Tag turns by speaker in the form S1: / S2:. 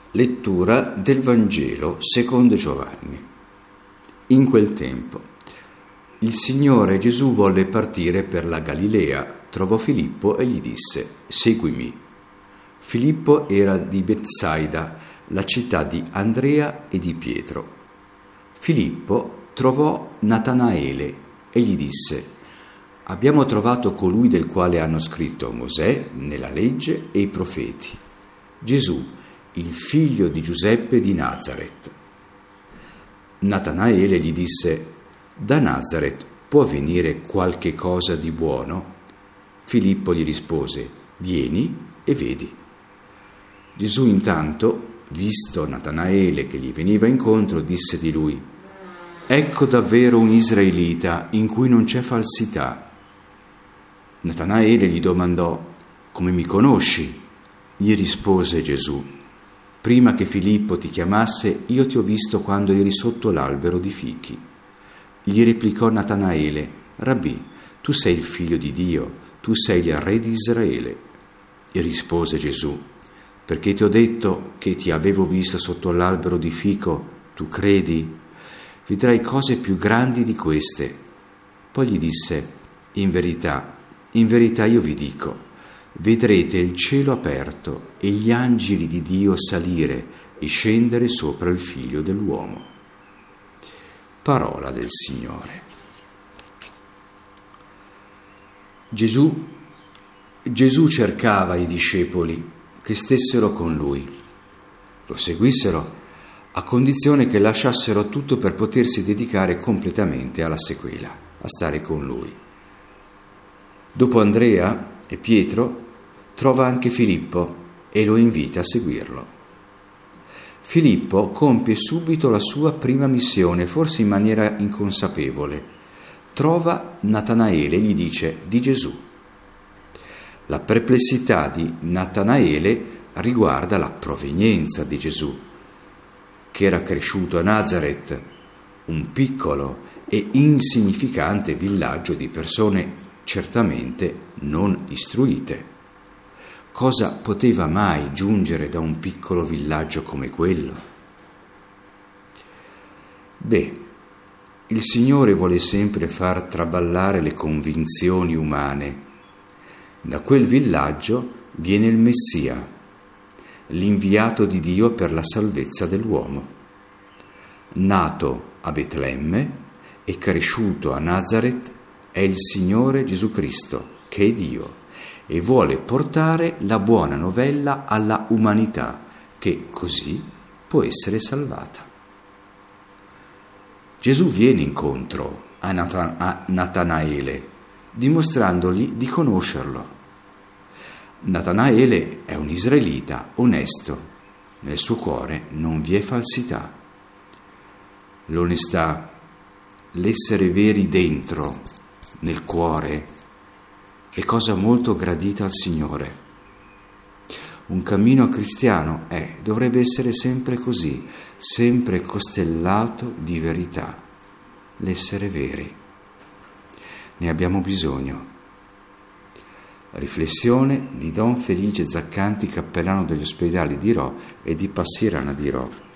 S1: Lettura del Vangelo secondo Giovanni. In quel tempo il Signore Gesù volle partire per la Galilea, trovò Filippo e gli disse: «Seguimi». Filippo era di Betsaida, la città di Andrea e di Pietro. Filippo trovò Natanaele e gli disse: «Abbiamo trovato colui del quale hanno scritto Mosè nella legge e i profeti, Gesù, il figlio di Giuseppe di Nazaret». Natanaele gli disse: «Da Nazaret può venire qualche cosa di buono?» Filippo gli rispose: «Vieni e vedi». Gesù intanto, visto Natanaele che gli veniva incontro, disse di lui: «Ecco davvero un israelita in cui non c'è falsità». Natanaele gli domandò: «Come mi conosci?» Gli rispose Gesù: «Prima che Filippo ti chiamasse, io ti ho visto quando eri sotto l'albero di fichi». Gli replicò Natanaele: «Rabbì, tu sei il figlio di Dio, tu sei il re di Israele». Gli rispose Gesù: «Perché ti ho detto che ti avevo visto sotto l'albero di fico, tu credi? Vedrai cose più grandi di queste». Poi gli disse: in verità io vi dico, vedrete il cielo aperto e gli angeli di Dio salire e scendere sopra il Figlio dell'uomo». Parola del Signore. Gesù cercava i discepoli che stessero con lui, lo seguissero a condizione che lasciassero tutto per potersi dedicare completamente alla sequela, a stare con lui. Dopo Andrea e Pietro trova anche Filippo e lo invita a seguirlo. Filippo compie subito la sua prima missione, forse in maniera inconsapevole. Trova Natanaele e gli dice di Gesù. La perplessità di Natanaele riguarda la provenienza di Gesù, che era cresciuto a Nazaret, un piccolo e insignificante villaggio di persone certamente non istruite. Cosa poteva mai giungere da un piccolo villaggio come quello? Il Signore vuole sempre far traballare le convinzioni umane. Da quel villaggio viene il Messia, l'inviato di Dio per la salvezza dell'uomo. Nato a Betlemme e cresciuto a Nazaret, è il Signore Gesù Cristo, che è Dio, e vuole portare la buona novella alla umanità, che così può essere salvata. Gesù viene incontro a Natanaele, dimostrandogli di conoscerlo. Natanaele è un israelita onesto, nel suo cuore non vi è falsità. L'onestà, l'essere veri dentro, nel cuore, è cosa molto gradita al Signore. Un cammino cristiano dovrebbe essere sempre così, sempre costellato di verità, l'essere veri. Ne abbiamo bisogno. Riflessione di Don Felice Zaccanti, cappellano degli ospedali di Rho e di Passirana di Rho.